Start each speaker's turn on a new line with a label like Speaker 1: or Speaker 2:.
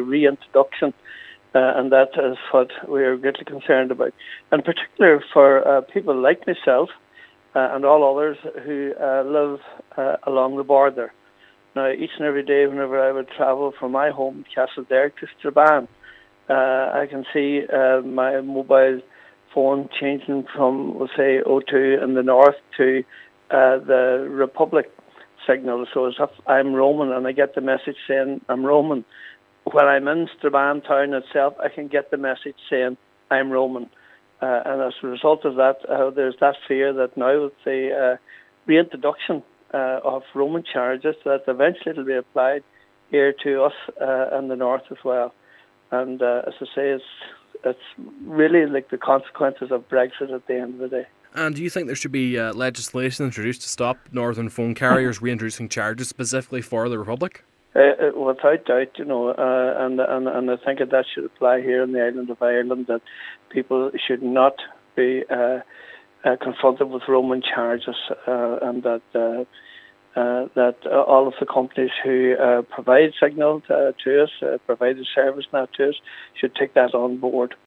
Speaker 1: reintroduction, and that is what we are greatly concerned about. In particular for people like myself and all others who live along the border. Now, each and every day whenever I would travel from my home, Castlederrick, to Strabane, I can see my mobile phone changing from, we'll say, O2 in the north to the Republic signal. So as if I'm roaming and I get the message saying I'm roaming. When I'm in Strabane town itself, I can get the message saying I'm roaming. And as a result of that, there's that fear that now with the reintroduction of roaming charges, that eventually it'll be applied here to us in the north as well. And as I say, it's really like the consequences of Brexit at the end of the day.
Speaker 2: And do you think there should be legislation introduced to stop northern phone carriers reintroducing charges specifically for the Republic?
Speaker 1: Without doubt, and I think that should apply here in the island of Ireland, that people should not be confronted with roaming charges, and that all of the companies who provide signal to us, provide the service now to us, should take that on board.